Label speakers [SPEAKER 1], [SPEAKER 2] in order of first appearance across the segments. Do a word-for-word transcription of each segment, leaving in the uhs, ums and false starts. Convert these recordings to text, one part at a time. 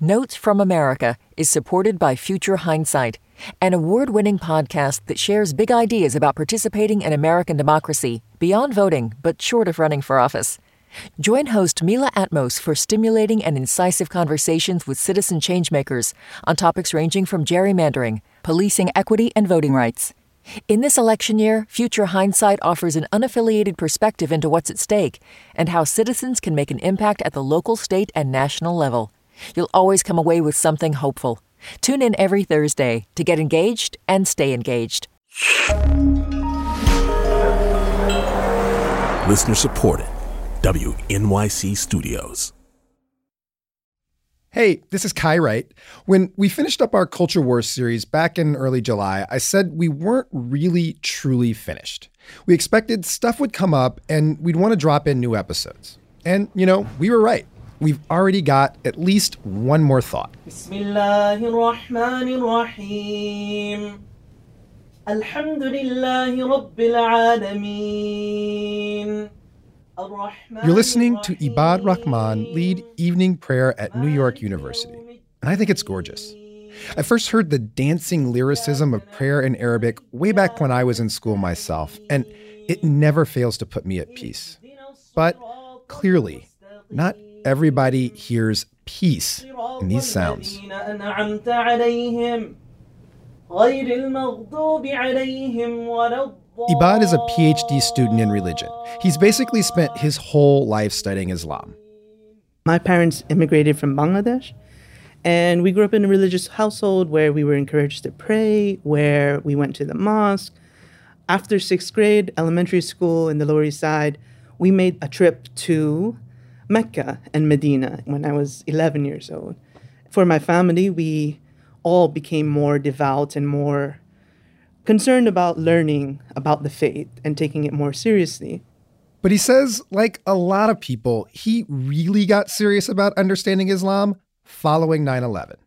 [SPEAKER 1] Notes from America is supported by Future Hindsight, an award-winning podcast that shares big ideas about participating in American democracy beyond voting, but short of running for office. Join host Mila Atmos for stimulating and incisive conversations with citizen changemakers on topics ranging from gerrymandering, policing equity, and voting rights. In this election year, Future Hindsight offers an unaffiliated perspective into what's at stake and how citizens can make an impact at the local, state, and national level. You'll always come away with something hopeful. Tune in every Thursday to get engaged and stay engaged.
[SPEAKER 2] Listener supported. W N Y C Studios.
[SPEAKER 3] Hey, this is Kai Wright. When we finished up our Culture Wars series back in early July, I said we weren't really truly finished. We expected stuff would come up and we'd want to drop in new episodes. And, you know, we were right. We've already got at least one more thought. Bismillahirrahmanirrahim. Alhamdulillahi Rabbil Alameen. You're listening to Ibad Rahman lead evening prayer at New York University, and I think it's gorgeous. I first heard the dancing lyricism of prayer in Arabic way back when I was in school myself, and it never fails to put me at peace. But clearly, not everybody hears peace in these sounds. Ibad is a P H D student in religion. He's basically spent his whole life studying Islam.
[SPEAKER 4] My parents immigrated from Bangladesh, and we grew up in a religious household where we were encouraged to pray, where we went to the mosque. After sixth grade, elementary school in the Lower East Side, we made a trip to Mecca and Medina when I was eleven years old. For my family, we all became more devout and more concerned about learning about the faith and taking it more seriously.
[SPEAKER 3] But he says, like a lot of people, he really got serious about understanding Islam following nine eleven.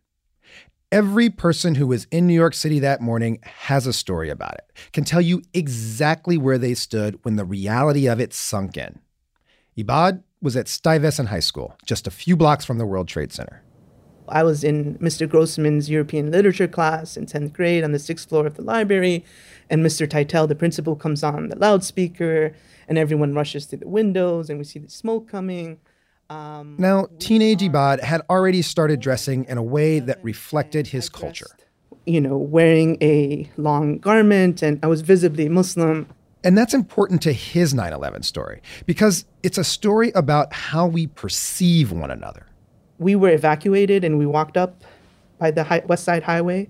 [SPEAKER 3] Every person who was in New York City that morning has a story about it, can tell you exactly where they stood when the reality of it sunk in. Ibad was at Stuyvesant High School, just a few blocks from the World Trade Center.
[SPEAKER 4] I was in Mister Grossman's European literature class in tenth grade on the sixth floor of the library, and Mister Titel, the principal, comes on the loudspeaker, and everyone rushes to the windows, and we see the smoke coming. Um,
[SPEAKER 3] now, teenage Ibad had already started dressing in a way that reflected his culture.
[SPEAKER 4] You know, wearing a long garment, and I was visibly Muslim.
[SPEAKER 3] And that's important to his nine eleven story, because it's a story about how we perceive one another.
[SPEAKER 4] We were evacuated and we walked up by the high, West Side Highway,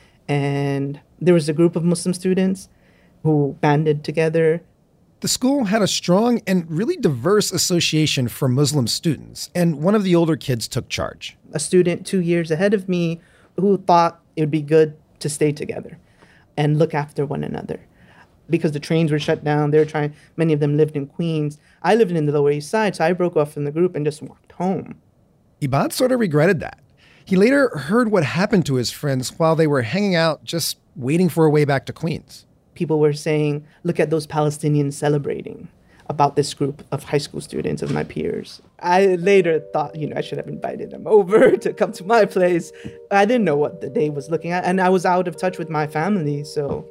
[SPEAKER 4] and there was a group of Muslim students who banded together.
[SPEAKER 3] The school had a strong and really diverse association for Muslim students, and one of the older kids took charge.
[SPEAKER 4] A student two years ahead of me who thought it would be good to stay together and look after one another. Because the trains were shut down, they were trying, many of them lived in Queens. I lived in the Lower East Side, so I broke off from the group and just walked home.
[SPEAKER 3] Ibad sort of regretted that. He later heard what happened to his friends while they were hanging out, just waiting for a way back to Queens.
[SPEAKER 4] People were saying, look at those Palestinians celebrating, about this group of high school students of my peers. I later thought, you know, I should have invited them over to come to my place. I didn't know what the day was looking at, and I was out of touch with my family, so...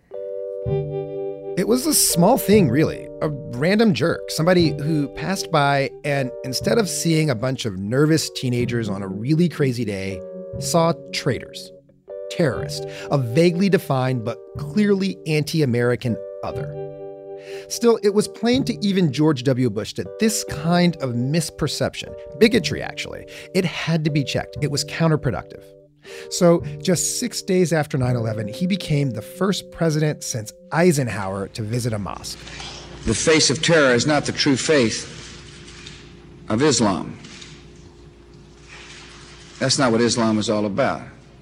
[SPEAKER 3] It was a small thing, really. A random jerk. Somebody who passed by and instead of seeing a bunch of nervous teenagers on a really crazy day, saw traitors, terrorists, a vaguely defined but clearly anti-American other. Still, it was plain to even George W. Bush that this kind of misperception, bigotry actually, it had to be checked. It was counterproductive. So just six days after nine eleven, he became the first president since Eisenhower to visit a mosque.
[SPEAKER 5] The face of terror is not the true faith of Islam. That's not what Islam is all about.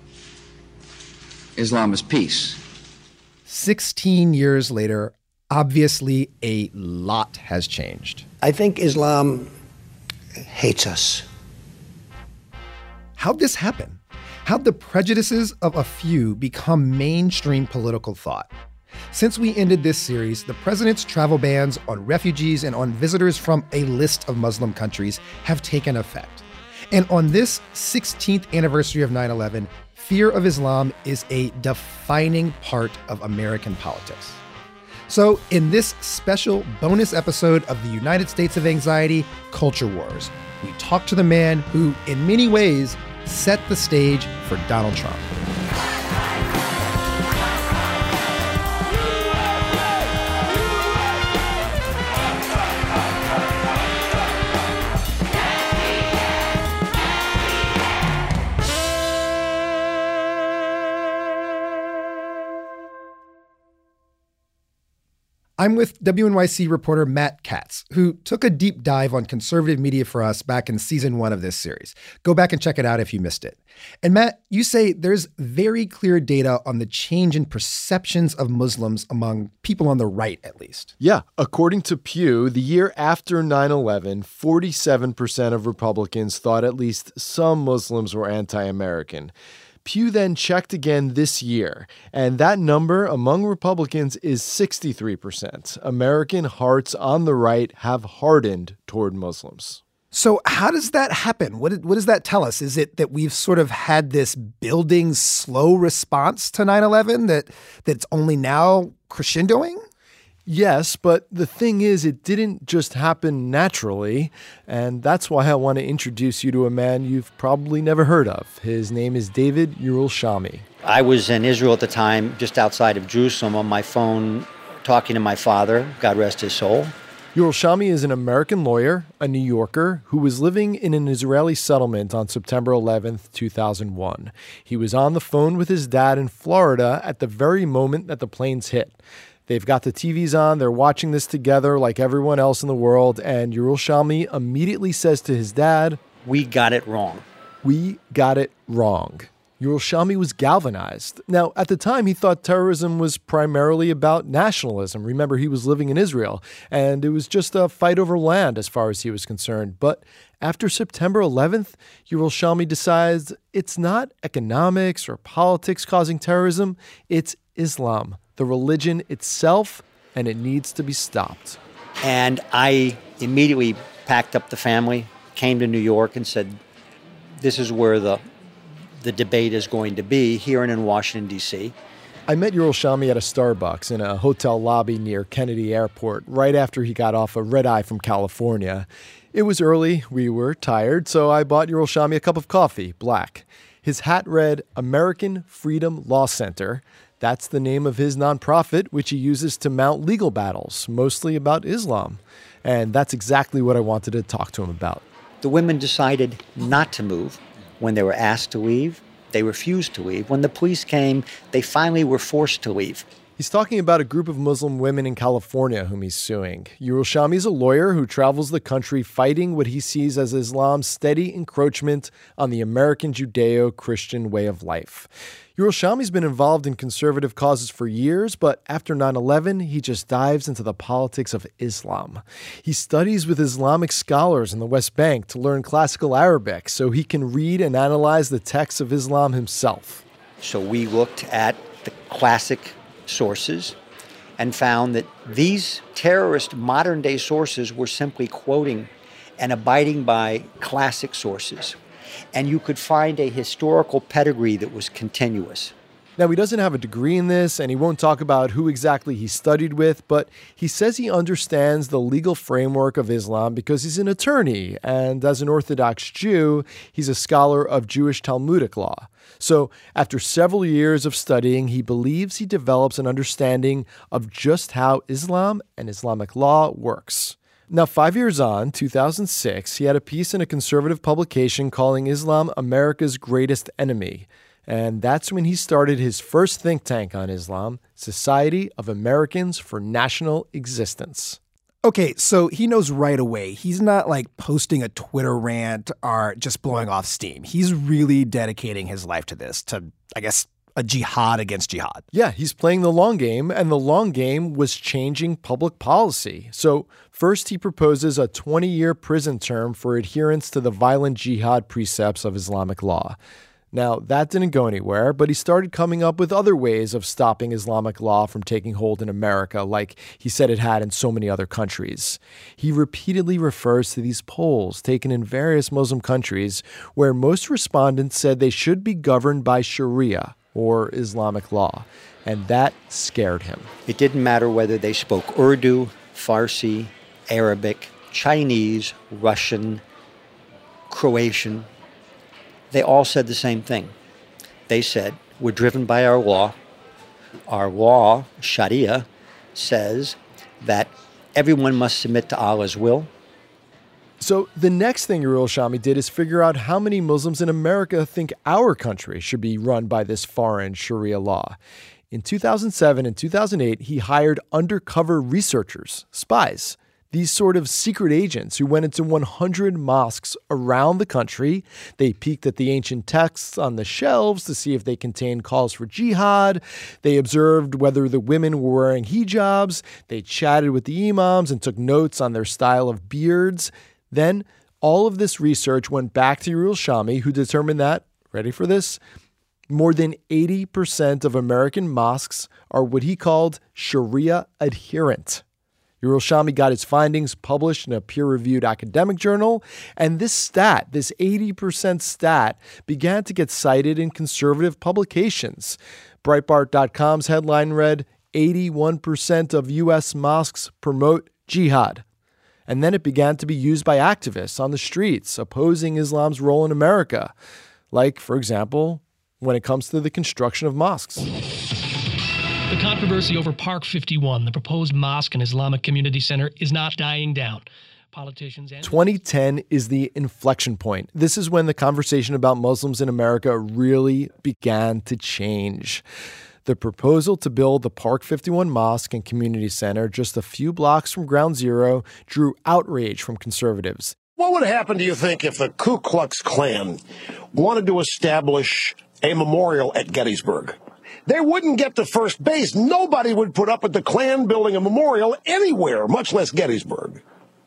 [SPEAKER 5] Islam is peace.
[SPEAKER 3] Sixteen years later, obviously a lot has changed.
[SPEAKER 6] I think Islam hates us.
[SPEAKER 3] How'd this happen? How'd the prejudices of a few become mainstream political thought? Since we ended this series, the president's travel bans on refugees and on visitors from a list of Muslim countries have taken effect. And on this sixteenth anniversary of nine eleven, fear of Islam is a defining part of American politics. So in this special bonus episode of the United States of Anxiety, Culture Wars, we talk to the man who, in many ways, set the stage for Donald Trump. I'm with W N Y C reporter Matt Katz, who took a deep dive on conservative media for us back in season one of this series. Go back and check it out if you missed it. And Matt, you say there's very clear data on the change in perceptions of Muslims among people on the right, at least.
[SPEAKER 7] Yeah. According to Pew, the year after nine eleven, forty-seven percent of Republicans thought at least some Muslims were anti-American. Pew then checked again this year, and that number among Republicans is sixty-three percent. American hearts on the right have hardened toward Muslims.
[SPEAKER 3] So how does that happen? What, what does that tell us? Is it that we've sort of had this building slow response to nine eleven that that's only now crescendoing?
[SPEAKER 7] Yes, but the thing is, it didn't just happen naturally, and that's why I want to introduce you to a man you've probably never heard of. His name is David Yerushalmi.
[SPEAKER 8] I was in Israel at the time, just outside of Jerusalem, on my phone, talking to my father, God rest his soul.
[SPEAKER 7] Yerushalmi is an American lawyer, a New Yorker, who was living in an Israeli settlement on September eleventh, two thousand one. He was on the phone with his dad in Florida at the very moment that the planes hit. They've got the T Vs on, they're watching this together like everyone else in the world, and Yerushalmi immediately says to his dad,
[SPEAKER 8] "We got it wrong.
[SPEAKER 7] We got it wrong." Yerushalmi was galvanized. Now, at the time, he thought terrorism was primarily about nationalism. Remember, he was living in Israel, and it was just a fight over land as far as he was concerned. But after September eleventh, Yerushalmi decides it's not economics or politics causing terrorism, it's Islam, the religion itself, and it needs to be stopped.
[SPEAKER 8] And I immediately packed up the family, came to New York and said, this is where the the debate is going to be, here and in Washington, D C
[SPEAKER 7] I met Yerushalmi at a Starbucks in a hotel lobby near Kennedy Airport right after he got off a red eye from California. It was early, we were tired, so I bought Yerushalmi a cup of coffee, black. His hat read American Freedom Law Center. That's the name of his nonprofit, which he uses to mount legal battles, mostly about Islam. And that's exactly what I wanted to talk to him about.
[SPEAKER 8] The women decided not to move. When they were asked to leave, they refused to leave. When the police came, they finally were forced to leave.
[SPEAKER 7] He's talking about a group of Muslim women in California whom he's suing. Yerushalmi is a lawyer who travels the country fighting what he sees as Islam's steady encroachment on the American Judeo-Christian way of life. Yerushalmi's been involved in conservative causes for years, but after nine eleven, he just dives into the politics of Islam. He studies with Islamic scholars in the West Bank to learn classical Arabic so he can read and analyze the texts of Islam himself.
[SPEAKER 8] So we looked at the classic sources and found that these terrorist modern-day sources were simply quoting and abiding by classic sources. And you could find a historical pedigree that was continuous.
[SPEAKER 7] Now, he doesn't have a degree in this, and he won't talk about who exactly he studied with, but he says he understands the legal framework of Islam because he's an attorney, and as an Orthodox Jew, he's a scholar of Jewish Talmudic law. So after several years of studying, he believes he develops an understanding of just how Islam and Islamic law works. Now, five years on, two thousand six, he had a piece in a conservative publication calling Islam America's greatest enemy. And that's when he started his first think tank on Islam, Society of Americans for National Existence.
[SPEAKER 3] Okay, so he knows right away. He's not like posting a Twitter rant or just blowing off steam. He's really dedicating his life to this, to, I guess, a jihad against jihad.
[SPEAKER 7] Yeah, he's playing the long game, and the long game was changing public policy. So first he proposes a twenty-year prison term for adherence to the violent jihad precepts of Islamic law. Now, that didn't go anywhere, but he started coming up with other ways of stopping Islamic law from taking hold in America, like he said it had in so many other countries. He repeatedly refers to these polls taken in various Muslim countries where most respondents said they should be governed by Sharia, or Islamic law, and that scared him.
[SPEAKER 8] It didn't matter whether they spoke Urdu, Farsi, Arabic, Chinese, Russian, Croatian. They all said the same thing. They said, we're driven by our law. Our law, Sharia, says that everyone must submit to Allah's will.
[SPEAKER 7] So the next thing Uriel Shami did is figure out how many Muslims in America think our country should be run by this foreign Sharia law. In two thousand seven and two thousand eight, he hired undercover researchers, spies, these sort of secret agents who went into one hundred mosques around the country. They peeked at the ancient texts on the shelves to see if they contained calls for jihad. They observed whether the women were wearing hijabs. They chatted with the imams and took notes on their style of beards. Then all of this research went back to Uriel Shami, who determined that, ready for this, more than eighty percent of American mosques are what he called Sharia adherent. Uriel Shami got his findings published in a peer-reviewed academic journal, and this stat, this eighty percent stat, began to get cited in conservative publications. Breitbart dot com's headline read, eighty-one percent of U S mosques promote jihad. And then it began to be used by activists on the streets opposing Islam's role in America, like, for example, when it comes to the construction of mosques.
[SPEAKER 9] The controversy over Park fifty-one, the proposed mosque and Islamic community center, is not dying down. Politicians and
[SPEAKER 7] twenty ten is the inflection point. This is when the conversation about Muslims in America really began to change. The proposal to build the Park fifty-one Mosque and Community Center just a few blocks from Ground Zero drew outrage from conservatives.
[SPEAKER 10] What would happen, do you think, if the Ku Klux Klan wanted to establish a memorial at Gettysburg? They wouldn't get to first base. Nobody would put up with the Klan building a memorial anywhere, much less Gettysburg.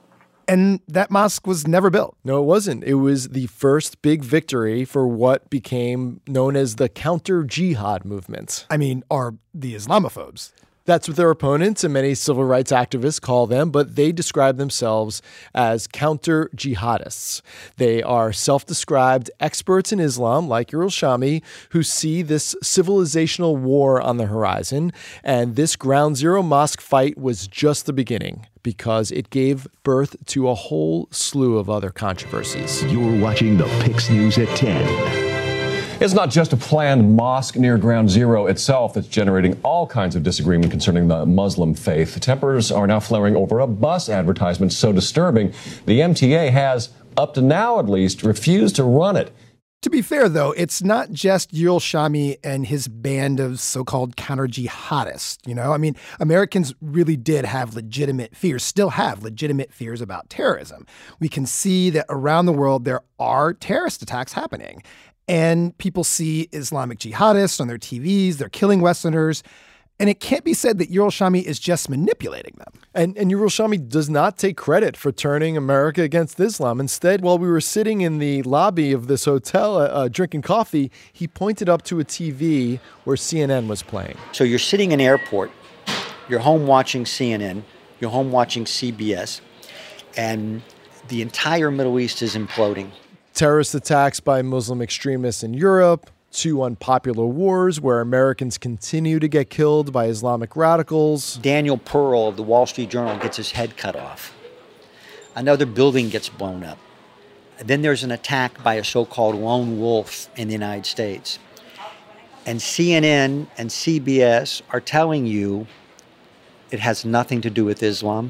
[SPEAKER 3] And that mosque was never built.
[SPEAKER 7] No, it wasn't. It was the first big victory for what became known as the counter-jihad movement.
[SPEAKER 3] I mean, are the Islamophobes.
[SPEAKER 7] That's what their opponents and many civil rights activists call them, but they describe themselves as counter-jihadists. They are self-described experts in Islam, like Uriel Shami, who see this civilizational war on the horizon. And this Ground Zero mosque fight was just the beginning, because it gave birth to a whole slew of other controversies.
[SPEAKER 2] You're watching the Pix News at ten.
[SPEAKER 11] It's not just a planned mosque near Ground Zero itself that's generating all kinds of disagreement concerning the Muslim faith. Tempers are now flaring over a bus advertisement so disturbing, the M T A has, up to now at least, refused to run it.
[SPEAKER 3] To be fair, though, it's not just Uriel Shami and his band of so-called counter-jihadists. You know, I mean, Americans really did have legitimate fears, still have legitimate fears about terrorism. We can see that around the world there are terrorist attacks happening. And people see Islamic jihadists on their T Vs, they're killing Westerners. And it can't be said that Uriel Shami is just manipulating them.
[SPEAKER 7] And, and Uriel Shami does not take credit for turning America against Islam. Instead, while we were sitting in the lobby of this hotel uh, drinking coffee, he pointed up to a T V where C N N was playing.
[SPEAKER 8] So you're sitting in an airport, you're home watching C N N, you're home watching C B S, and the entire Middle East is imploding.
[SPEAKER 7] Terrorist attacks by Muslim extremists in Europe, two unpopular wars where Americans continue to get killed by Islamic radicals.
[SPEAKER 8] Daniel Pearl of the Wall Street Journal gets his head cut off. Another building gets blown up. Then there's an attack by a so-called lone wolf in the United States. And C N N and C B S are telling you it has nothing to do with Islam.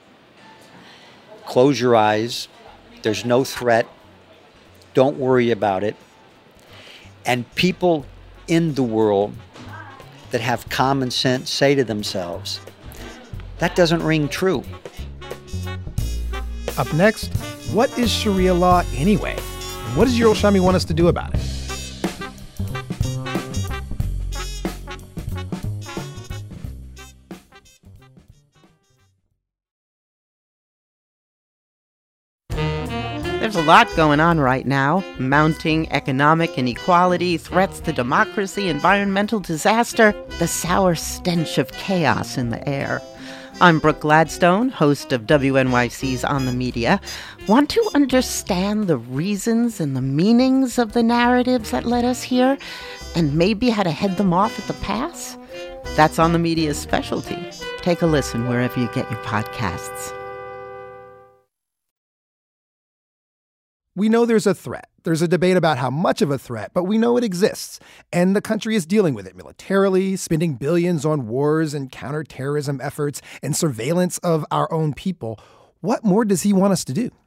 [SPEAKER 8] Close your eyes. There's no threat. Don't worry about it. And people in the world that have common sense say to themselves, that doesn't ring true.
[SPEAKER 3] Up next, what is Sharia law anyway? And what does Uriel Shami want us to do about it?
[SPEAKER 12] There's a lot going on right now. Mounting economic inequality, threats to democracy, environmental disaster, the sour stench of chaos in the air. I'm Brooke Gladstone, host of W N Y C's On the Media. Want to understand the reasons and the meanings of the narratives that led us here, and maybe how to head them off at the pass? That's On the Media's specialty. Take a listen wherever you get your podcasts.
[SPEAKER 3] We know there's a threat. There's a debate about how much of a threat, but we know it exists. And the country is dealing with it militarily, spending billions on wars and counterterrorism efforts and surveillance of our own people. What more does he want us to do?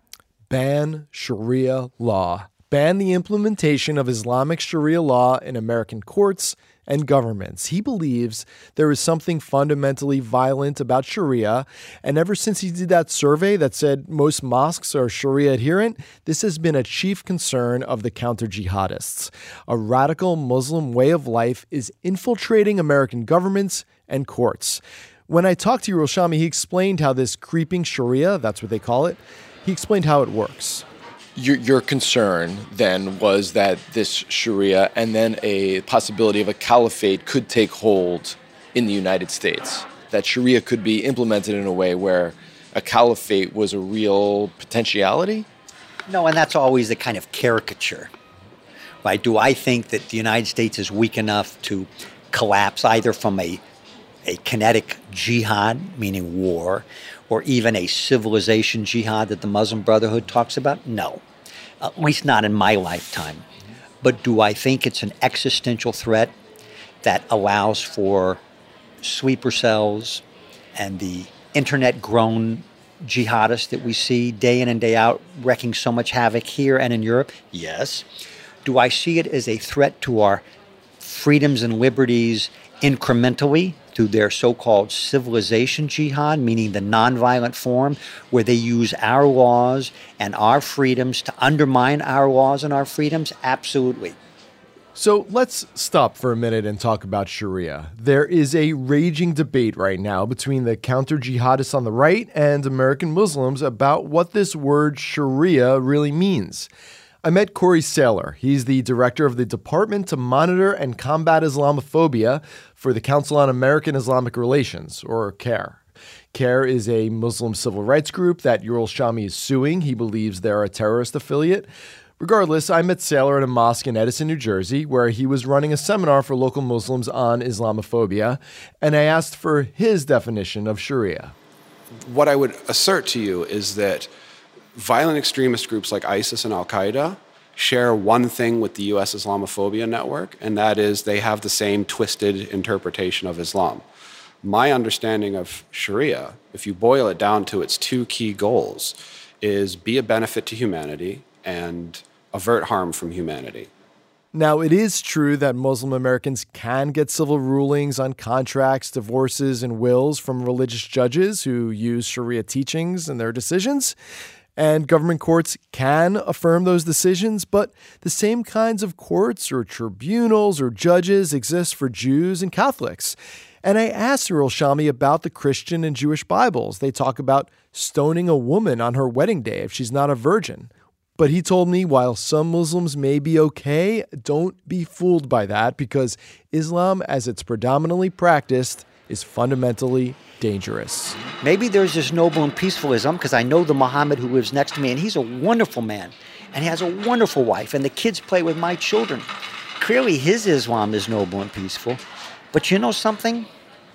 [SPEAKER 7] Ban Sharia law. Ban the implementation of Islamic Sharia law in American courts and governments. He believes there is something fundamentally violent about Sharia, and ever since he did that survey that said most mosques are Sharia adherent, this has been a chief concern of the counter-jihadists. A radical Muslim way of life is infiltrating American governments and courts. When I talked to Yuval Shami, he explained how this creeping Sharia, that's what they call it, he explained how it works.
[SPEAKER 13] Your, your concern then was that this Sharia and then a possibility of a caliphate could take hold in the United States, that Sharia could be implemented in a way where a caliphate was a real potentiality?
[SPEAKER 8] No, and that's always the kind of caricature. Right? Do I think that the United States is weak enough to collapse either from a, a kinetic jihad, meaning war, or even a civilization jihad that the Muslim Brotherhood talks about? No, at least not in my lifetime. But do I think it's an existential threat that allows for sleeper cells and the internet-grown jihadists that we see day in and day out wreaking so much havoc here and in Europe? Yes. Do I see it as a threat to our freedoms and liberties incrementally through their so-called civilization jihad, meaning the nonviolent form, where they use our laws and our freedoms to undermine our laws and our freedoms? Absolutely.
[SPEAKER 7] So let's stop for a minute and talk about Sharia. There is a raging debate right now between the counter-jihadists on the right and American Muslims about what this word Sharia really means. I met Corey Saylor. He's the director of the Department to Monitor and Combat Islamophobia for the Council on American Islamic Relations, or CAIR. CAIR is a Muslim civil rights group that Yuval Shami is suing. He believes they're a terrorist affiliate. Regardless, I met Saylor at a mosque in Edison, New Jersey, where he was running a seminar for local Muslims on Islamophobia, and I asked for his definition of Sharia.
[SPEAKER 14] What I would assert to you is that violent extremist groups like ISIS and Al-Qaeda share one thing with the U S Islamophobia network, and that is they have the same twisted interpretation of Islam. My understanding of Sharia, if you boil it down to its two key goals, is be a benefit to humanity and avert harm from humanity.
[SPEAKER 7] Now, it is true that Muslim Americans can get civil rulings on contracts, divorces, and wills from religious judges who use Sharia teachings in their decisions. And government courts can affirm those decisions, but the same kinds of courts or tribunals or judges exist for Jews and Catholics. And I asked Yuval Shami about the Christian and Jewish Bibles. They talk about stoning a woman on her wedding day if she's not a virgin. But he told me while some Muslims may be okay, don't be fooled by that, because Islam, as it's predominantly practiced, is fundamentally dangerous.
[SPEAKER 8] Maybe there's this noble and peaceful Islam, because I know the Muhammad who lives next to me, and he's a wonderful man, and he has a wonderful wife, and the kids play with my children. Clearly his Islam is noble and peaceful. But you know something?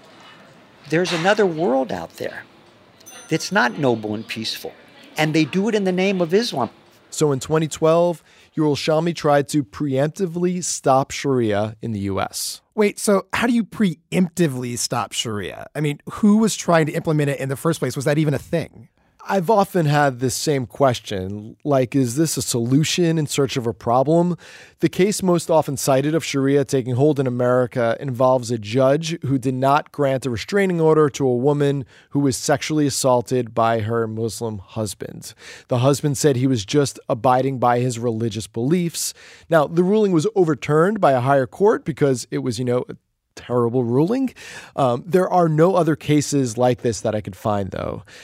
[SPEAKER 8] There's another world out there that's not noble and peaceful, and they do it in the name of Islam.
[SPEAKER 7] So in twenty twelve, Yuval Shami tried to preemptively stop Sharia in the U S.
[SPEAKER 3] Wait, so how do you preemptively stop Sharia? I mean, who was trying to implement it in the first place? Was that even a thing?
[SPEAKER 7] I've often had this same question, like, is this a solution in search of a problem? The case most often cited of Sharia taking hold in America involves a judge who did not grant a restraining order to a woman who was sexually assaulted by her Muslim husband. The husband said he was just abiding by his religious beliefs. Now, the ruling was overturned by a higher court because it was, you know, a terrible ruling. Um, there are no other cases like this that I could find, though.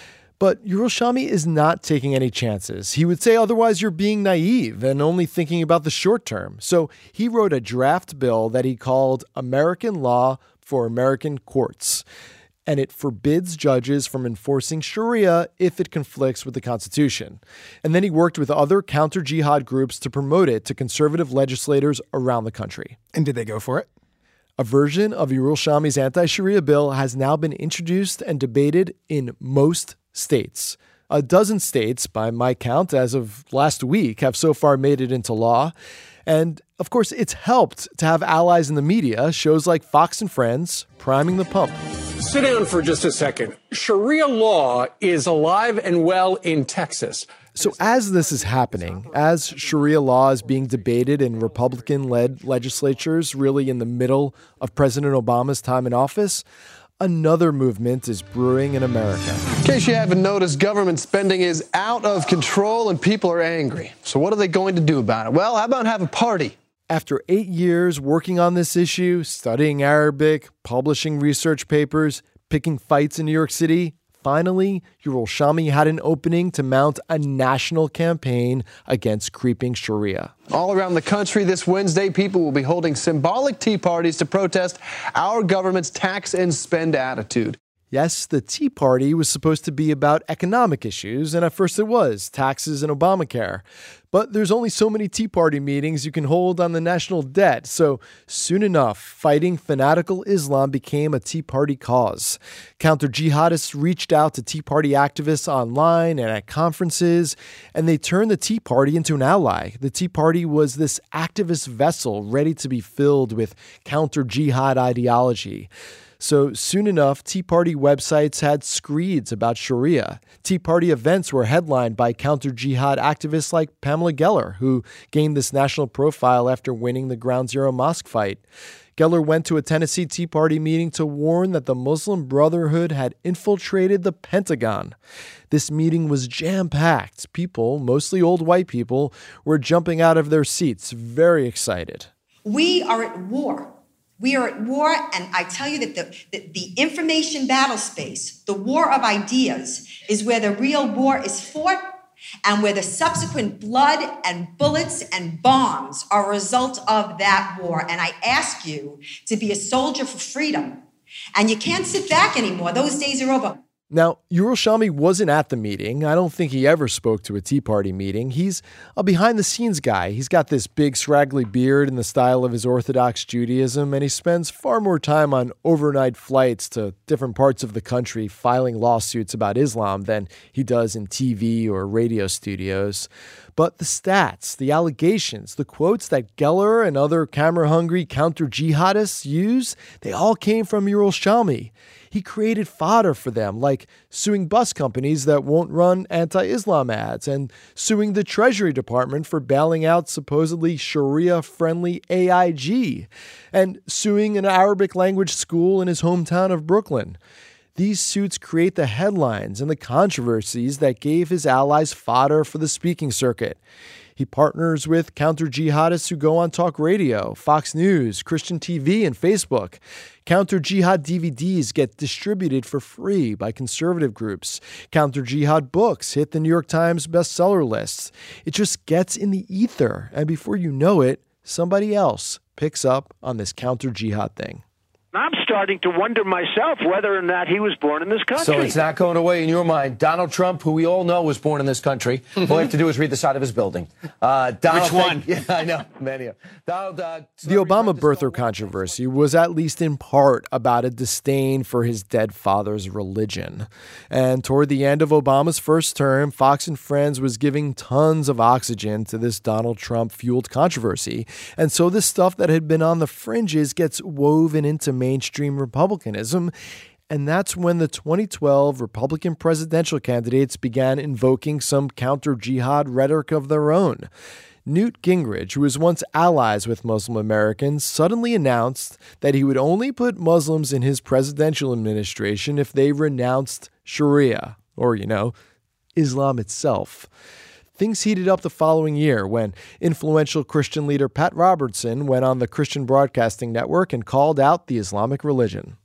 [SPEAKER 7] But Yerushalmi is not taking any chances. He would say otherwise you're being naive and only thinking about the short term. So he wrote a draft bill that he called American Law for American Courts. And it forbids judges from enforcing Sharia if it conflicts with the Constitution. And then he worked with other counter-jihad groups to promote it to conservative legislators around the country.
[SPEAKER 3] And did they go for it?
[SPEAKER 7] A version of Yerushalmi's anti-Sharia bill has now been introduced and debated in most states. A dozen states, by my count, as of last week, have so far made it into law. And, of course, it's helped to have allies in the media, shows like Fox and Friends, priming the pump.
[SPEAKER 15] Sit down for just a second. Sharia law is alive and well in Texas.
[SPEAKER 7] So as this is happening, as Sharia law is being debated in Republican-led legislatures, really in the middle of President Obama's time in office, another movement is brewing in America.
[SPEAKER 16] In case you haven't noticed, government spending is out of control and people are angry. So what are they going to do about it? Well, how about have a party?
[SPEAKER 7] After eight years working on this issue, studying Arabic, publishing research papers, picking fights in New York City, finally, Yerushalmi had an opening to mount a national campaign against creeping Sharia.
[SPEAKER 16] All around the country this Wednesday, people will be holding symbolic tea parties to protest our government's tax and spend attitude.
[SPEAKER 7] Yes, the Tea Party was supposed to be about economic issues, and at first it was, taxes and Obamacare. But there's only so many Tea Party meetings you can hold on the national debt, so soon enough, fighting fanatical Islam became a Tea Party cause. Counter-jihadists reached out to Tea Party activists online and at conferences, and they turned the Tea Party into an ally. The Tea Party was this activist vessel ready to be filled with counter-jihad ideology. So soon enough, Tea Party websites had screeds about Sharia. Tea Party events were headlined by counter-jihad activists like Pamela Geller, who gained this national profile after winning the Ground Zero mosque fight. Geller went to a Tennessee Tea Party meeting to warn that the Muslim Brotherhood had infiltrated the Pentagon. This meeting was jam-packed. People, mostly old white people, were jumping out of their seats, very excited.
[SPEAKER 17] We are at war. We are at war, and I tell you that the, the, the information battle space, the war of ideas, is where the real war is fought and where the subsequent blood and bullets and bombs are a result of that war. And I ask you to be a soldier for freedom. And you can't sit back anymore. Those days are over.
[SPEAKER 7] Now, Yerushalmi wasn't at the meeting. I don't think he ever spoke to a Tea Party meeting. He's a behind-the-scenes guy. He's got this big, scraggly beard in the style of his Orthodox Judaism, and he spends far more time on overnight flights to different parts of the country filing lawsuits about Islam than he does in T V or radio studios. But the stats, the allegations, the quotes that Geller and other camera-hungry counter-jihadists use, they all came from Yerushalmi. He created fodder for them, like suing bus companies that won't run anti-Islam ads and suing the Treasury Department for bailing out supposedly Sharia-friendly A I G and suing an Arabic language school in his hometown of Brooklyn. These suits create the headlines and the controversies that gave his allies fodder for the speaking circuit. He partners with counter-jihadists who go on talk radio, Fox News, Christian T V, and Facebook. Counter-jihad D V Ds get distributed for free by conservative groups. Counter-jihad books hit the New York Times bestseller lists. It just gets in the ether, and before you know it, somebody else picks up on this counter-jihad thing.
[SPEAKER 18] I'm starting to wonder myself whether or not he was born in this country.
[SPEAKER 19] So it's not going away in your mind. Donald Trump, who we all know was born in this country, all you have to do is read the side of his building. Uh, Donald,
[SPEAKER 18] Which one?
[SPEAKER 19] Thank, yeah, I know, many of them. Donald, uh,
[SPEAKER 7] the Obama birther controversy was at least in part about a disdain for his dead father's religion. And toward the end of Obama's first term, Fox and Friends was giving tons of oxygen to this Donald Trump-fueled controversy. And so this stuff that had been on the fringes gets woven into mainstream Republicanism, and that's when the twenty twelve Republican presidential candidates began invoking some counter-jihad rhetoric of their own. Newt Gingrich, who was once allies with Muslim Americans, suddenly announced that he would only put Muslims in his presidential administration if they renounced Sharia, or, you know, Islam itself. Things heated up the following year when influential Christian leader Pat Robertson went on the Christian Broadcasting Network and called out the Islamic religion.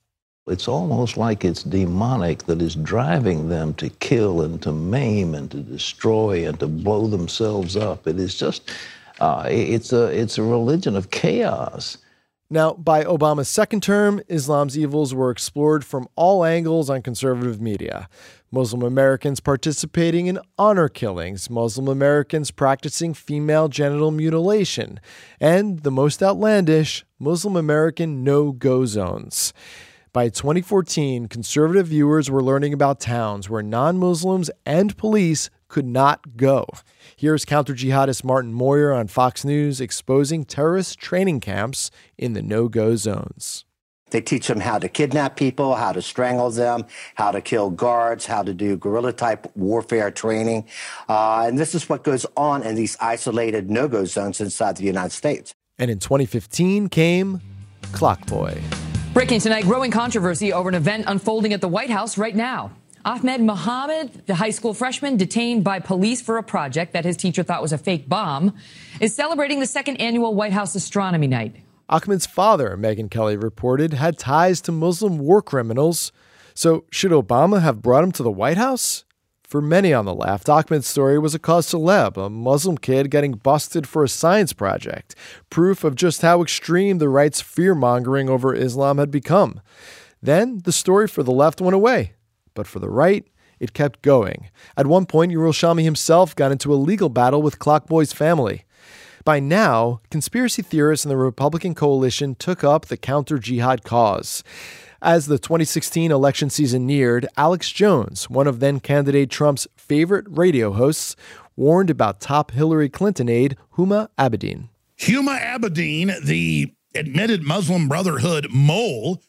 [SPEAKER 20] It's almost like it's demonic that is driving them to kill and to maim and to destroy and to blow themselves up. It is just, uh, it's a it's a religion of chaos.
[SPEAKER 7] Now, by Obama's second term, Islam's evils were explored from all angles on conservative media. Muslim Americans participating in honor killings, Muslim Americans practicing female genital mutilation, and the most outlandish, Muslim American no-go zones. By twenty fourteen, conservative viewers were learning about towns where non-Muslims and police could not go. Here's counter-jihadist Martin Moyer on Fox News exposing terrorist training camps in the no-go zones.
[SPEAKER 21] They teach them how to kidnap people, how to strangle them, how to kill guards, how to do guerrilla-type warfare training. Uh, and this is what goes on in these isolated no-go zones inside the United States.
[SPEAKER 7] And in twenty fifteen came Clock Boy.
[SPEAKER 22] Breaking tonight, growing controversy over an event unfolding at the White House right now. Ahmed Mohammed, the high school freshman detained by police for a project that his teacher thought was a fake bomb, is celebrating the second annual White House Astronomy Night.
[SPEAKER 7] Ahmed's father, Megyn Kelly reported, had ties to Muslim war criminals. So should Obama have brought him to the White House? For many on the left, Ahmed's story was a cause célèbre, a Muslim kid getting busted for a science project, proof of just how extreme the right's fear-mongering over Islam had become. Then the story for the left went away, but for the right, it kept going. At one point, Yerushalmi himself got into a legal battle with Clockboy's family. By now, conspiracy theorists in the Republican coalition took up the counter-jihad cause. As the twenty sixteen election season neared, Alex Jones, one of then-candidate Trump's favorite radio hosts, warned about top Hillary Clinton aide Huma Abedin.
[SPEAKER 23] Huma Abedin, the admitted Muslim Brotherhood mole,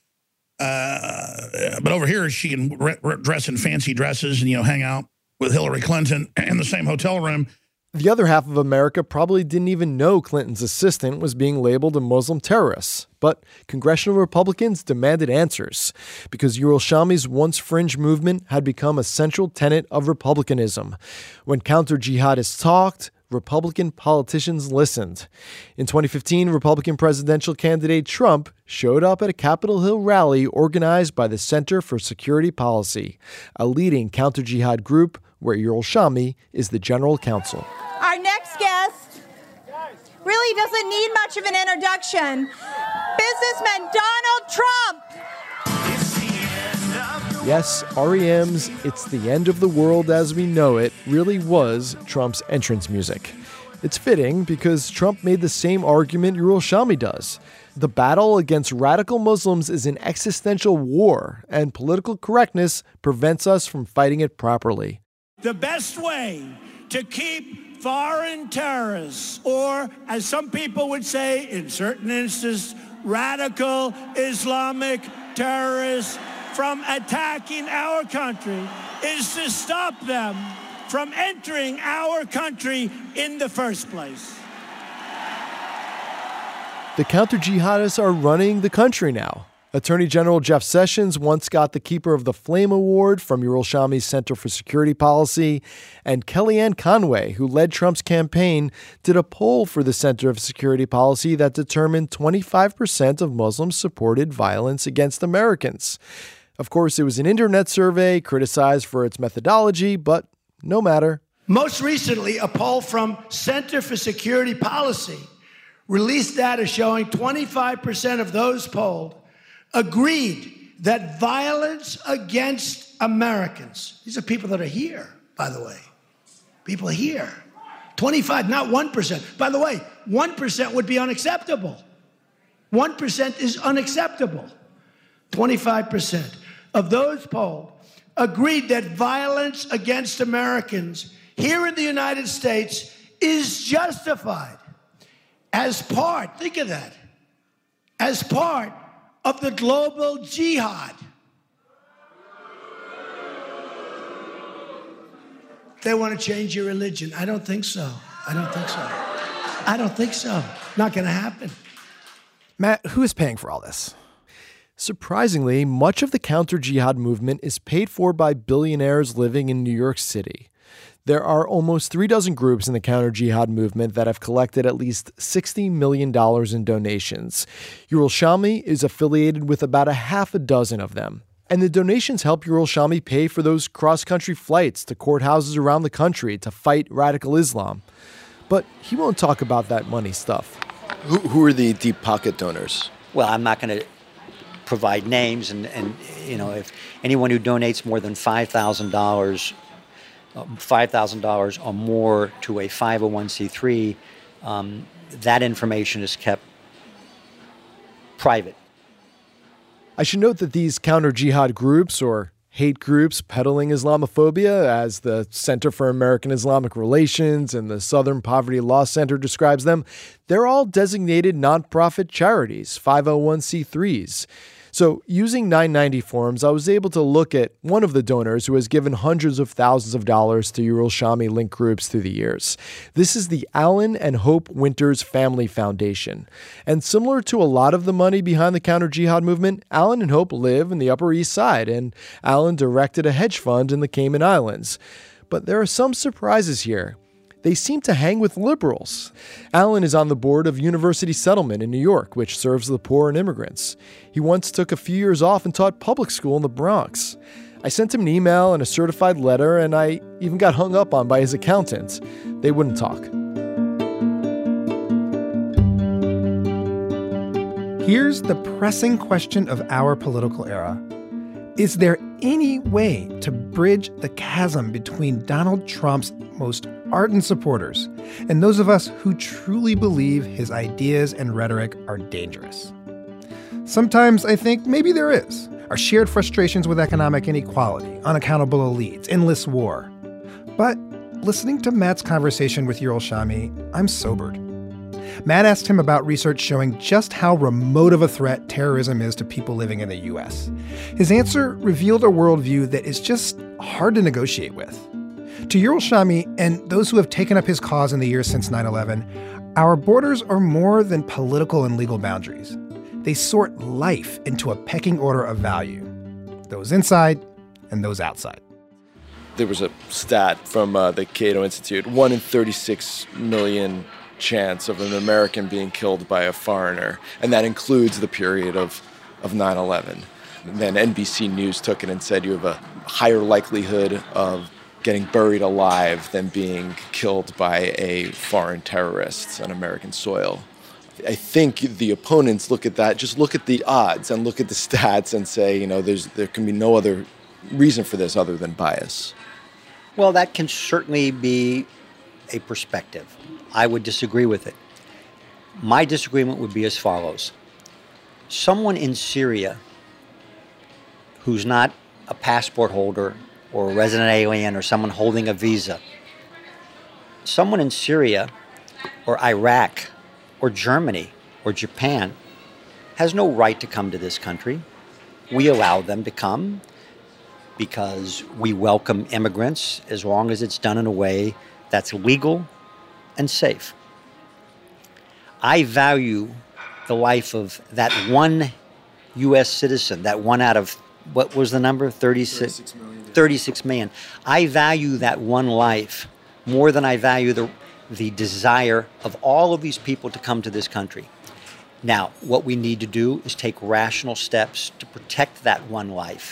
[SPEAKER 23] uh, but over here she can re- re- dress in fancy dresses and, you know, hang out with Hillary Clinton in the same hotel room.
[SPEAKER 7] The other half of America probably didn't even know Clinton's assistant was being labeled a Muslim terrorist. But congressional Republicans demanded answers because Yerushalmi's once fringe movement had become a central tenet of republicanism. When counter-jihadists talked, Republican politicians listened. In twenty fifteen, Republican presidential candidate Trump showed up at a Capitol Hill rally organized by the Center for Security Policy, a leading counter-jihad group where Yerushalmi is the general counsel.
[SPEAKER 24] Our next guest really doesn't need much of an introduction. Businessman Donald Trump.
[SPEAKER 7] Yes, R E M's It's the End of the World as We Know It really was Trump's entrance music. It's fitting because Trump made the same argument Yerushalmi does. The battle against radical Muslims is an existential war, and political correctness prevents us from fighting it properly.
[SPEAKER 25] The best way to keep foreign terrorists, or as some people would say in certain instances, radical Islamic terrorists, from attacking our country is to stop them from entering our country in the first place.
[SPEAKER 7] The counter-jihadists are running the country now. Attorney General Jeff Sessions once got the Keeper of the Flame Award from Yerushalmi's Center for Security Policy, and Kellyanne Conway, who led Trump's campaign, did a poll for the Center for Security Policy that determined twenty-five percent of Muslims supported violence against Americans. Of course, it was an internet survey criticized for its methodology, but no matter.
[SPEAKER 23] Most recently, a poll from Center for Security Policy released data showing twenty-five percent of those polled agreed that violence against Americans, these are people that are here, by the way, people here, twenty-five, not one percent. By the way, one percent would be unacceptable. one percent is unacceptable. twenty-five percent of those polled agreed that violence against Americans here in the United States is justified as part, think of that, as part of the global jihad. They want to change your religion. I don't think so. I don't think so. I don't think so. Not going to happen.
[SPEAKER 7] Matt, who is paying for all this? Surprisingly, much of the counter-jihad movement is paid for by billionaires living in New York City. There are almost three dozen groups in the counter-jihad movement that have collected at least sixty million dollars in donations. Yerushalmi is affiliated with about a half a dozen of them. And the donations help Yerushalmi pay for those cross-country flights to courthouses around the country to fight radical Islam. But he won't talk about that money stuff.
[SPEAKER 13] Who, who are the deep pocket donors?
[SPEAKER 8] Well, I'm not going to provide names, and, and you know, if anyone who donates more than five thousand dollars, five thousand dollars or more to a five oh one c three, um, that information is kept private.
[SPEAKER 7] I should note that these counter-jihad groups, or hate groups peddling Islamophobia, as the Center for American Islamic Relations and the Southern Poverty Law Center describes them, they're all designated nonprofit charities, five oh one c threes. So using nine ninety forms, I was able to look at one of the donors who has given hundreds of thousands of dollars to Yerushalmi link groups through the years. This is the Alan and Hope Winters Family Foundation. And similar to a lot of the money behind the counter-jihad movement, Alan and Hope live in the Upper East Side, and Alan directed a hedge fund in the Cayman Islands. But there are some surprises here. They seem to hang with liberals. Alan is on the board of University Settlement in New York, which serves the poor and immigrants. He once took a few years off and taught public school in the Bronx. I sent him an email and a certified letter, and I even got hung up on by his accountant. They wouldn't talk.
[SPEAKER 3] Here's the pressing question of our political era. Is there any way to bridge the chasm between Donald Trump's most ardent supporters and those of us who truly believe his ideas and rhetoric are dangerous? Sometimes I think maybe there is. Our shared frustrations with economic inequality, unaccountable elites, endless war. But listening to Matt's conversation with Yerushalmi, I'm sobered. Matt asked him about research showing just how remote of a threat terrorism is to people living in the U S. His answer revealed a worldview that is just hard to negotiate with. To Yerushalmi and those who have taken up his cause in the years since nine eleven, our borders are more than political and legal boundaries. They sort life into a pecking order of value. Those inside and those outside.
[SPEAKER 13] There was a stat from uh, the Cato Institute, one in thirty-six million chance of an American being killed by a foreigner, and that includes the period of, of nine eleven. And then N B C News took it and said you have a higher likelihood of getting buried alive than being killed by a foreign terrorist on American soil. I think the opponents look at that, just look at the odds and look at the stats and say, you know, there's there can be no other reason for this other than bias.
[SPEAKER 8] Well, that can certainly be a perspective. I would disagree with it. My disagreement would be as follows. Someone in Syria who's not a passport holder or a resident alien or someone holding a visa, someone in Syria or Iraq or Germany or Japan has no right to come to this country. We allow them to come because we welcome immigrants as long as it's done in a way that's legal and safe. I value the life of that one U S citizen, that one out of, what was the number? thirty-six, thirty-six million. thirty-six million. I value that one life more than I value the, the desire of all of these people to come to this country. Now, what we need to do is take rational steps to protect that one life.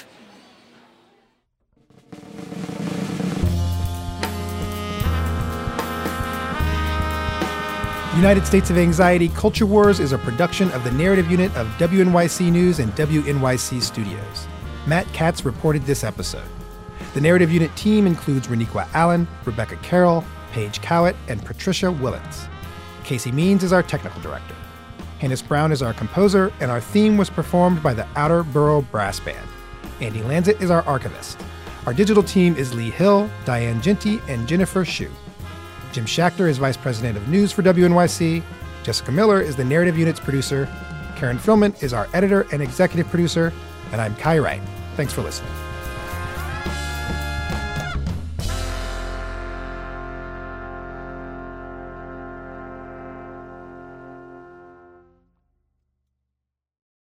[SPEAKER 3] United States of Anxiety Culture Wars is a production of the narrative unit of W N Y C News and W N Y C Studios. Matt Katz reported this episode. The narrative unit team includes Reniqua Allen, Rebecca Carroll, Paige Cowett, and Patricia Willits. Casey Means is our technical director. Hannes Brown is our composer, and our theme was performed by the Outer Borough Brass Band. Andy Lanzett is our archivist. Our digital team is Lee Hill, Diane Ginty, and Jennifer Hsu. Jim Schachter is Vice President of News for W N Y C. Jessica Miller is the narrative unit's producer. Karen Frillman is our editor and executive producer. And I'm Kai Wright. Thanks for listening.